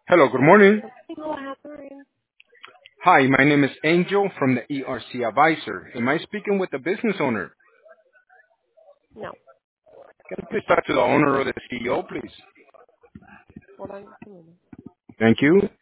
Hello, good morning. Hello, Catherine. Hi, my name is Angel from the ERC Advisor. Am I speaking with the business owner? No, Can I please talk to the owner or the CEO, please? hold on just a minute. Thank you.